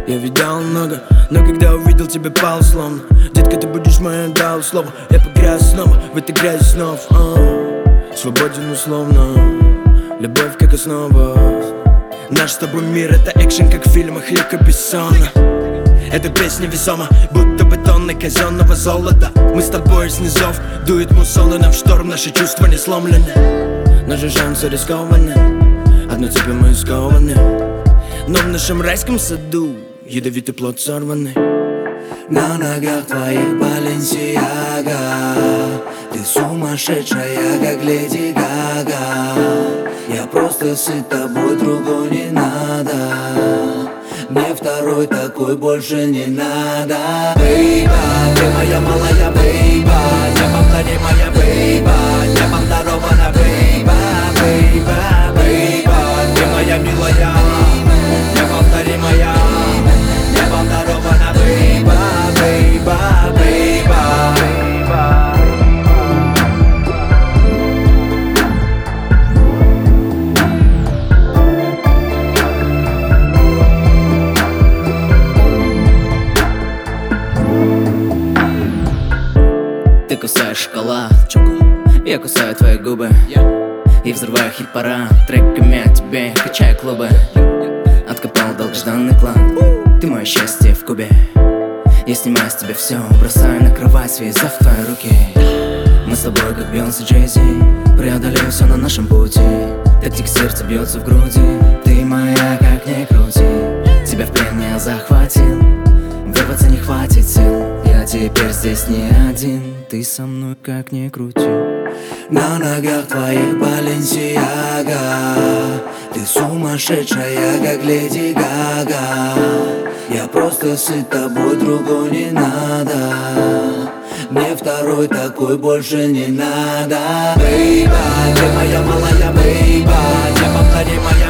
Я видал много, но когда увидел тебя, пал словно. Детка, ты будешь моя, дал слово. Я погряз снова в этой грязи снов. Свободен условно, любовь как основа. Наш с тобой мир — это экшен, как в фильмах Люка Бессона. Эта песня весома, будто бетонной казенного золота. Мы с тобой с низов, дует мусон, и нам в шторм наши чувства не сломлены. Наши шансы рискованы, одной цепи мы скованы. Но в нашем райском саду ядовитый плод сорванный. На ногах твоих Баленсиага, ты сумасшедшая, как Леди Гага. Я просто сыт тобой, другой не надо. Мне второй такой больше не надо. Бейба, ты моя малая бейба, неповторимая бейба, небом дарована бейба, бейба, бейба. Ты моя милая, неповторимая, небом дарована бейба, бейба, бейба. Ты кусаешь шоколад, я кусаю твои губы. И взрываю хит-парад треками о тебе, качаю клубы. Откопал долгожданный клад, ты мое счастье в кубе. Я снимаю с тебя все, бросаю на кровать, связав твои руки. Мы с тобой как Бейонсе, Джей-Зи, преодолеем все на нашем пути. Так тик сердце бьется в груди, ты моя, как ни крути. Тебя в плен я захватил, вырваться не хватит сил. Я теперь здесь не один, ты со мной как ни крути. На ногах твоих Баленсиага, ты сумасшедшая, как Леди Гага. Я просто сыт тобой, другой не надо. Мне второй такой больше не надо. Бейба, ты моя малая бейба, неповторимая